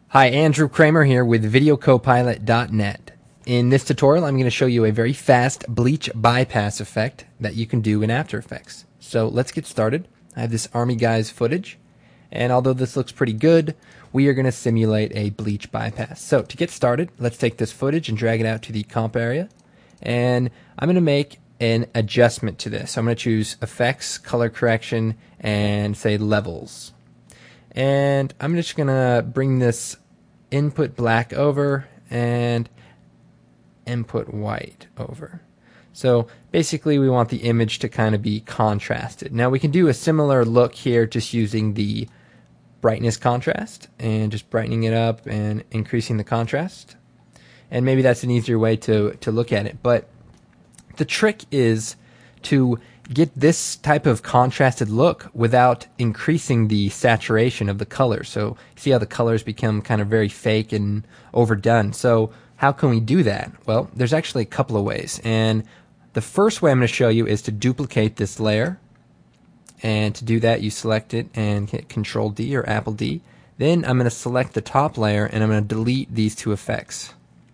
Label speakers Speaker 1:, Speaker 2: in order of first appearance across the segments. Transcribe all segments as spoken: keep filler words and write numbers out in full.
Speaker 1: Hi, Andrew Kramer here with video copilot dot net. In this tutorial, I'm going to show you a very fast bleach bypass effect that you can do in After Effects. So let's get started. I have this Army Guys footage, and although this looks pretty good, we are going to simulate a bleach bypass. So to get started, let's take this footage and drag it out to the comp area, and I'm going to make an adjustment to this. I'm going to choose Effects, Color Correction, and say Levels. And I'm just going to bring this input black over and input white over. So basically we want the image to kind of be contrasted. Now we can do a similar look here just using the brightness contrast and just brightening it up and increasing the contrast. And maybe that's an easier way to, to look at it. But the trick is to get this type of contrasted look without increasing the saturation of the color. So see how the colors become kind of very fake and overdone. So how can we do that? Well, there's actually a couple of ways. And the first way I'm going to show you is to duplicate this layer. And to do that, you select it and hit Control D or Apple D. Then I'm going to select the top layer and I'm going to delete these two effects.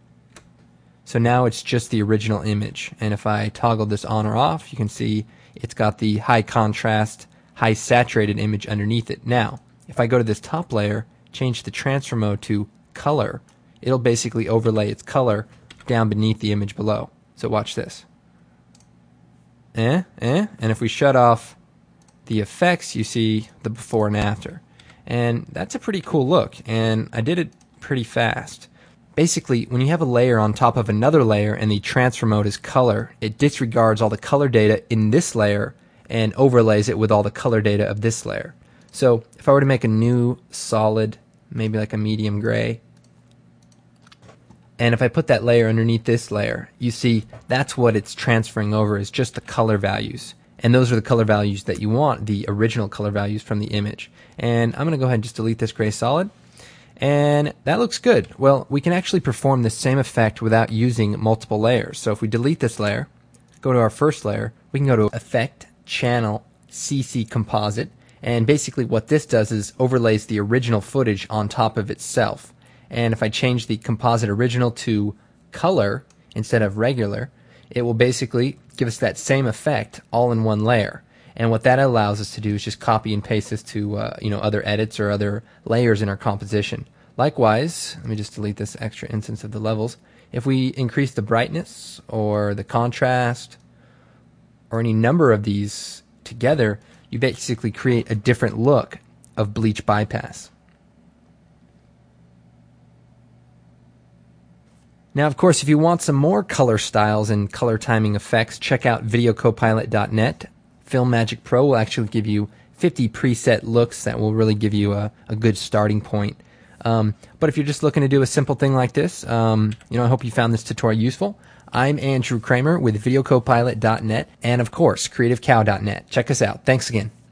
Speaker 1: So now it's just the original image. And if I toggle this on or off, you can see it's got the high contrast, high saturated image underneath it. Now, if I go to this top layer, change the transfer mode to color, it'll basically overlay its color down beneath the image below. So watch this. Eh, eh, and if we shut off the effects, you see the before and after. And that's a pretty cool look, and I did it pretty fast. Basically, when you have a layer on top of another layer and the transfer mode is color, it disregards all the color data in this layer and overlays it with all the color data of this layer. So if I were to make a new solid, maybe like a medium gray, and if I put that layer underneath this layer, you see that's what it's transferring over is just the color values. And those are the color values that you want, the original color values from the image. And I'm going to go ahead and just delete this gray solid. And that looks good. Well, we can actually perform the same effect without using multiple layers. So if we delete this layer, go to our first layer, we can go to Effect, Channel, C C Composite, and basically what this does is overlays the original footage on top of itself. And if I change the composite original to color instead of regular, it will basically give us that same effect all in one layer. And what that allows us to do is just copy and paste this to uh, you know, other edits or other layers in our composition. Likewise, let me just delete this extra instance of the levels. If we increase the brightness or the contrast or any number of these together, you basically create a different look of bleach bypass. Now, of course, if you want some more color styles and color timing effects, check out video copilot dot net. Filmmagic Pro will actually give you fifty preset looks that will really give you a, a good starting point. Um, but if you're just looking to do a simple thing like this, um, you know, I hope you found this tutorial useful. I'm Andrew Kramer with video copilot dot net and, of course, creative cow dot net. Check us out. Thanks again.